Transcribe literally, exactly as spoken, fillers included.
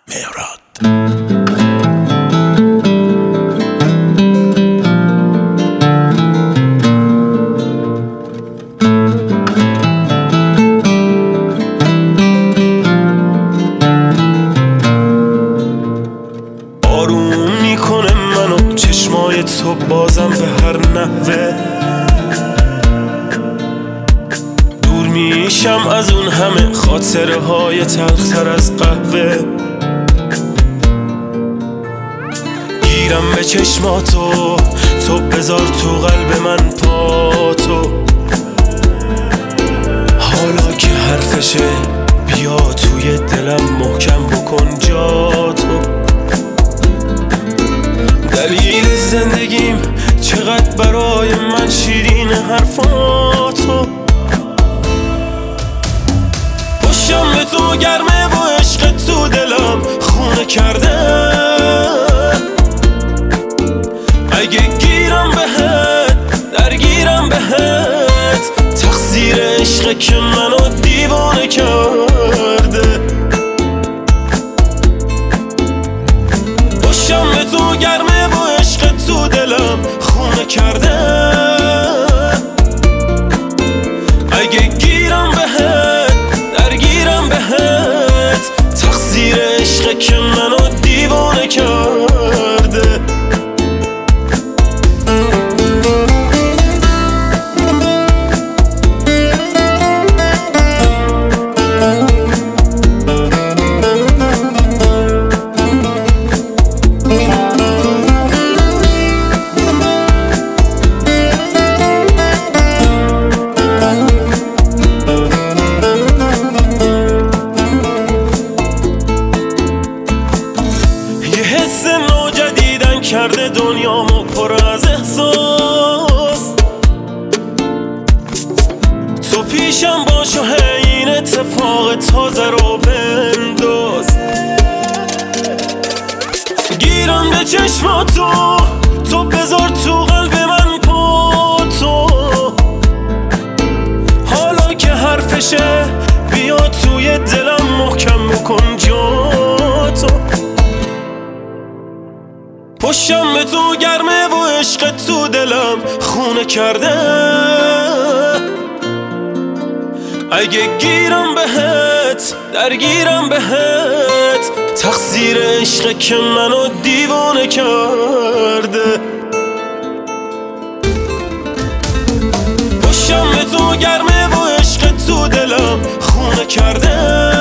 مهراد. آروم میکنه منو چشمای تو بازم به هر نحوه، دور میشم از اون همه خاطره های تلختر از قهوه. گیرم به چشماتو، تو بذار تو قلب من پاتو، حالا که حرفشه بیا توی دلم محکم بکن جاتو. دلیل زندگیم چقدر برای من شیرین حرفاتو، پشتم به تو گرمه و عشق تو دلم خونه کرده. اگه گیرم بهت درگیرم بهت، تقصیر عشق که منو دیوانه کرده. پشتم به تو گرمه و عشق تو دلم خونه کرده. اگه گیرم بهت درگیرم بهت، تقصیر عشق که منو دیوانه کرده. کرده دنیامو پر از احساس، تو پیشم باش و این اتفاق تازه رو بنداز. گیرم به چشماتو، تو بذار تو قلب من پاتو، حالا که حرفشه بیا توی دلم محکم بکن جاتو. پشتم به تو گرمه و عشق تو دلم خونه کرده. اگه گیرم بهت درگیرم بهت، تقصیر عشق که منو دیوانه کرده. پشتم به تو گرمه و عشق تو دلم خونه کرده.